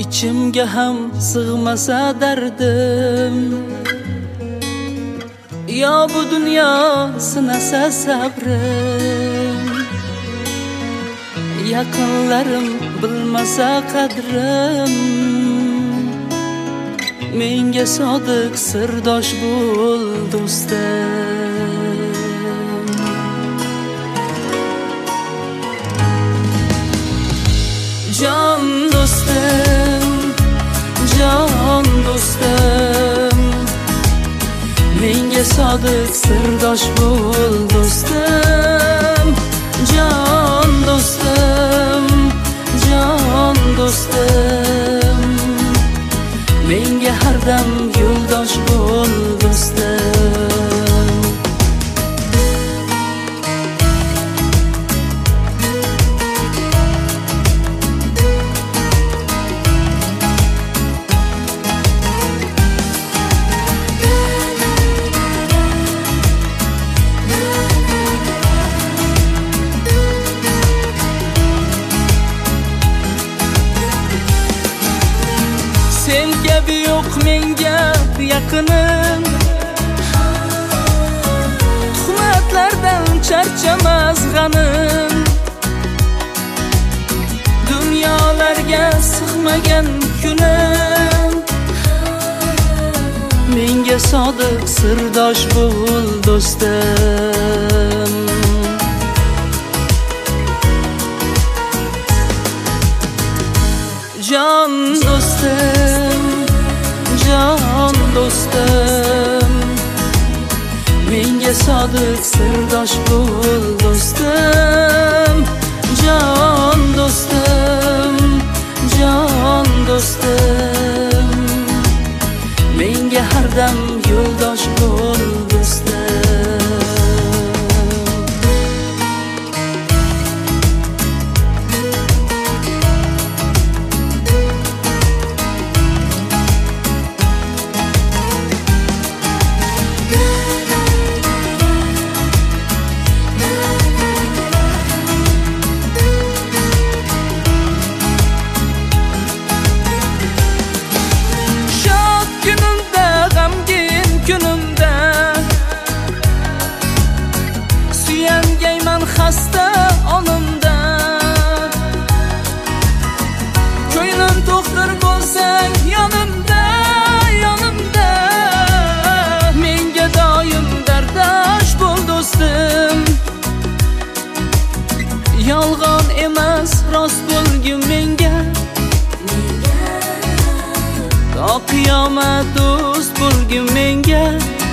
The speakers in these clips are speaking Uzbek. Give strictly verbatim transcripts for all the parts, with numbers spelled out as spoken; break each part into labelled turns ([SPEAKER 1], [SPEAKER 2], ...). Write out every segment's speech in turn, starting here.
[SPEAKER 1] ichimga ham sig'masa dardim. Yo bu dunyo sinasa sabrim, yaqinlarim bilmasa qadrim. Menga sodiq sirdosh bo'l do'stim. Jon do'stim, jon do'stim, menga sodiq sirdosh bo'l do'stim. Jon do'stim, jon do'stim, menga har dam yo'ldosh bo'l do'stim. Sen kabi yo'q menga yaqinim, tuhmatlardan charchamas g'anim. Dunyolarga sig'magan kunim, menga sodiq sirdosh bo'l do'stim. Jon do'stim, jon do'stim, menga sodiq sirdosh bo'l do'stim. Jon do'stim, jon do'stim, menga har dam yo'ldosh bo'l do'stim. Suyangayman xasta onimda, ko'nglim to'xtir bo'lsang yonimda, yonimda. Menga doim dardosh bo'l do'stim. Yolg'on emas rost bo'lgin menga, to qiyomat do'st bo'lgin menga.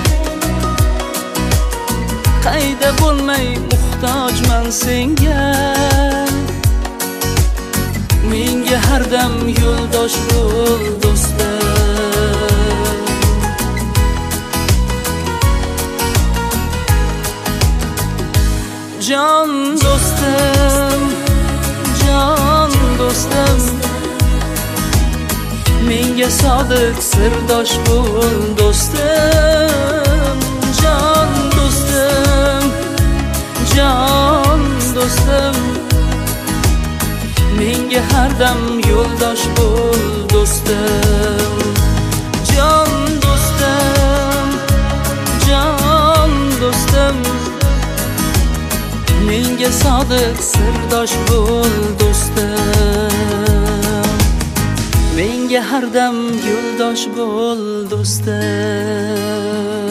[SPEAKER 1] Qayda bo'lmay muhtojman senga, menga har dam yo'ldosh bo'l do'stim. Jon do'stim, jon do'stim, menga sodiq sirdosh bo'l do'stim. Jon do'stim, jon do'stim, menga har dam yo'ldosh bo'l do'stim. Jon do'stim, jon do'stim, menga sodiq sirdosh bo'l do'stim. Menga har dam yo'ldosh bo'l do'stim.